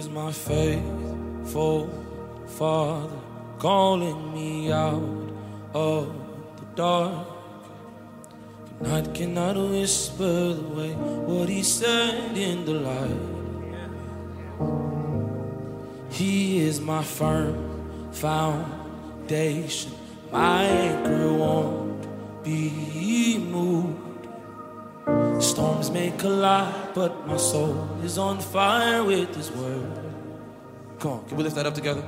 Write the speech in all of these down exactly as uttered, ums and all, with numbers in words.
My faithful Father calling me out of the dark. Night cannot whisper away what he said in the light. He is my firm foundation. My anchor won't be moved. Storms may collide, but my soul is on fire with his word. Come on, can we lift that up together?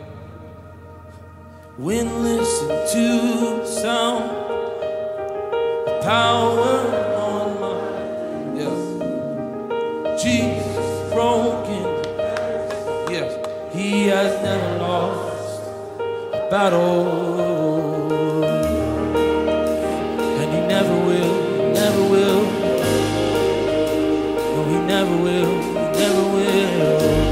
When listen to the sound, the power on my, yeah. Jesus broken, yes. He has never lost a battle, and he never will, never will. No, he never will, he never will.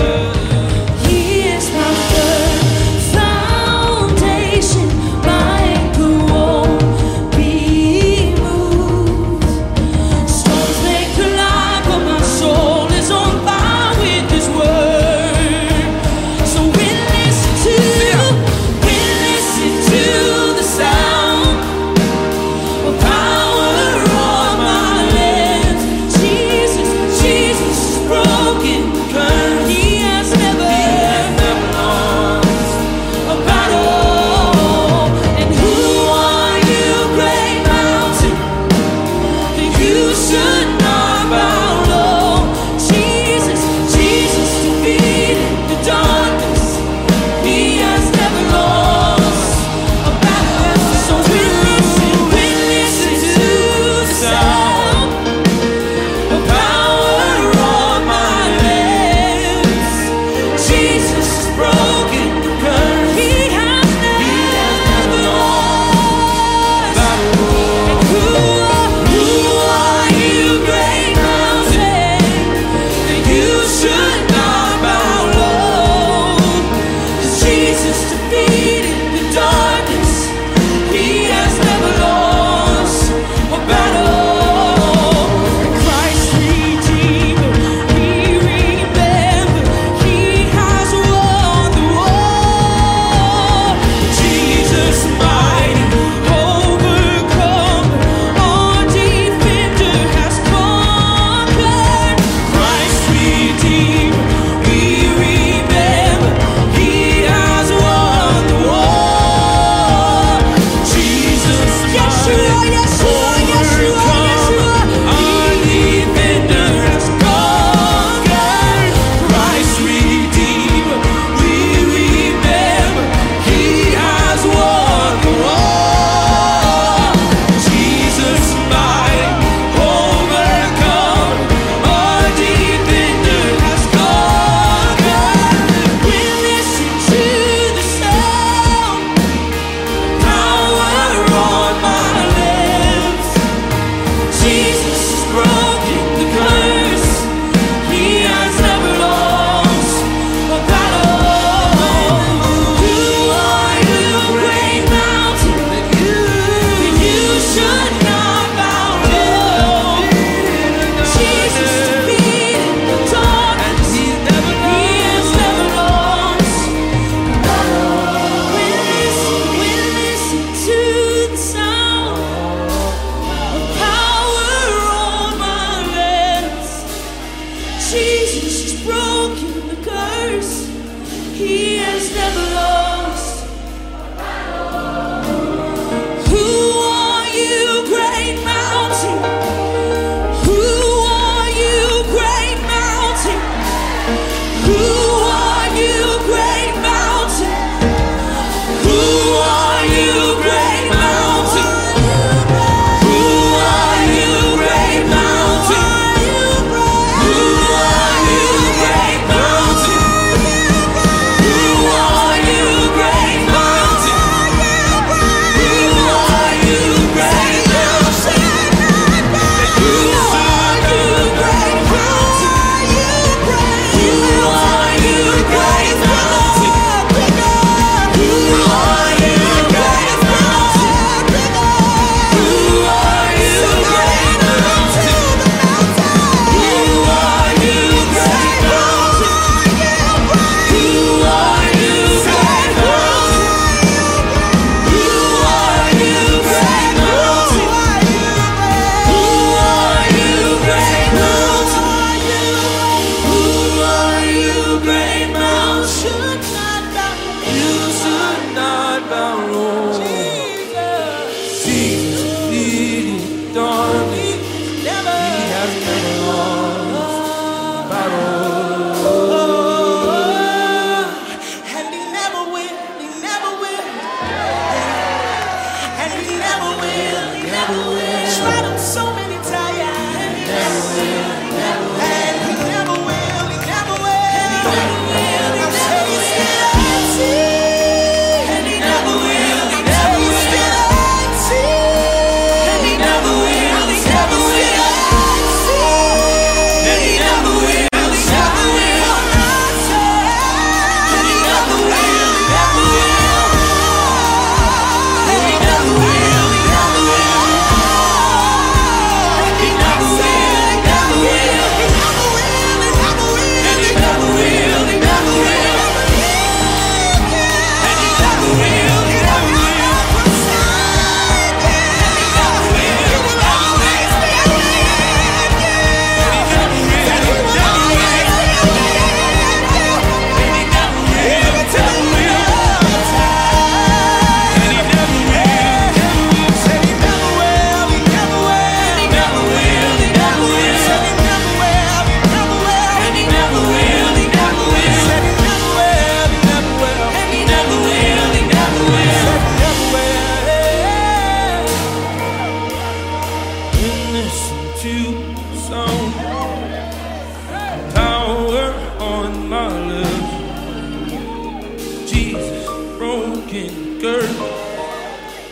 My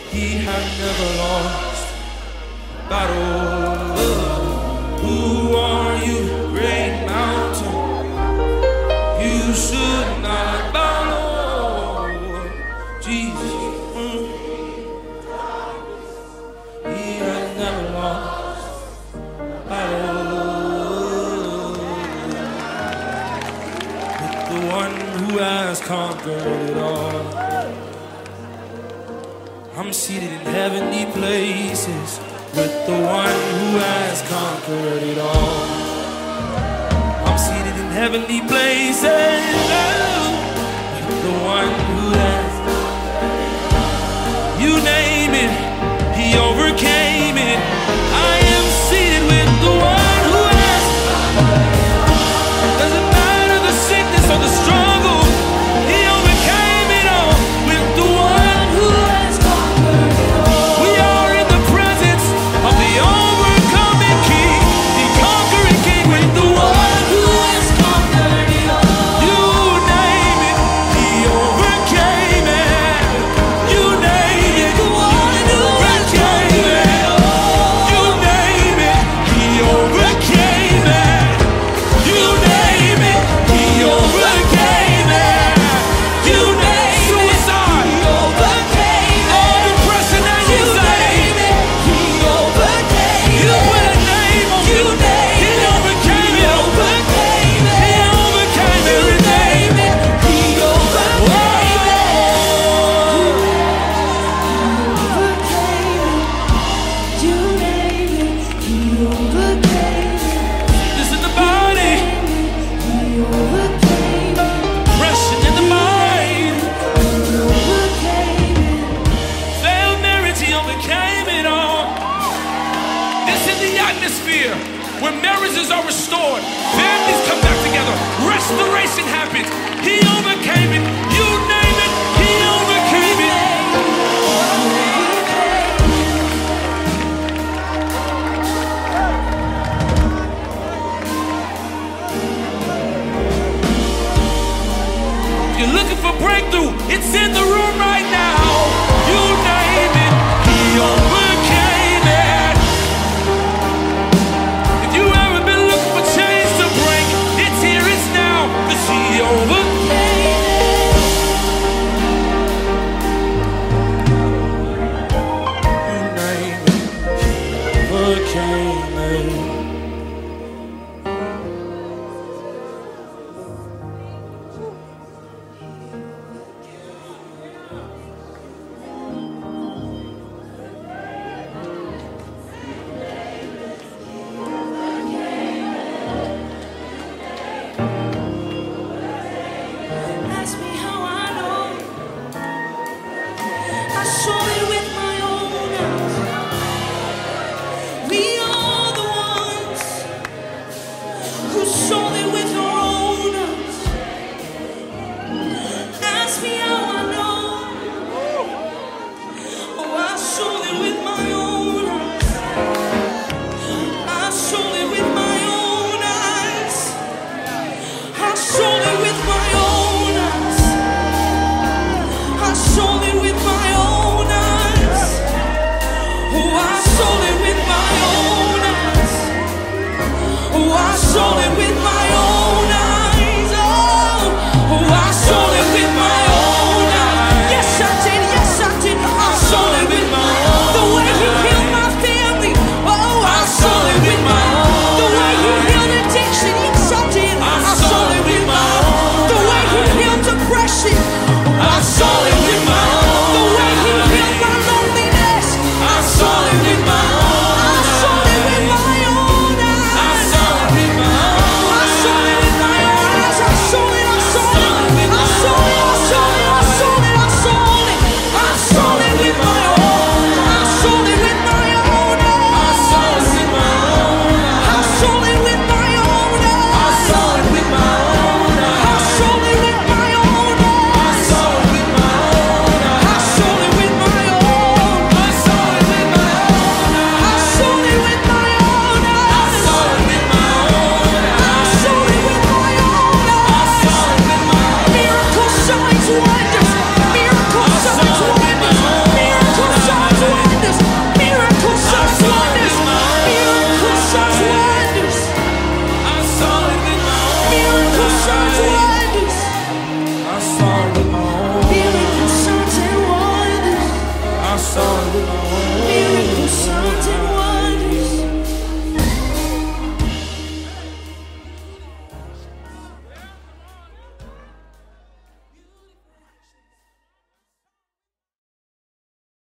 He had never lost battle. Who are you, great mountain? You should not bow low. Jesus, mm. He has never lost battle. With the one who has conquered it all. I'm seated in heavenly places with the one who has conquered it all. I'm seated in heavenly places with the one who has conquered it all. You name it, he overcame it. I am seated with the one who has conquered it all. Doesn't matter the sickness or the struggle, he overcame it all with the one who has conquered it all. We are in the presence of the overcoming King, the conquering King, with the one who has conquered it all. You name it, he overcame it. You name it, the one who has conquered it all. You name it, he overcame it. You name it, he overcame it. You name it, suicide, he overcame it. All depression and anxiety, he overcame it. You put a name on it, he overcame it. He overcame it. He overcame it. You name it, he overcame it. You name it, he overcame it. This is the body, he overcame it. Depression in the mind, he overcame it. Failed marriage, he overcame it all. This is the atmosphere where marriages are restored, families come back together, restoration happens. He overcame it.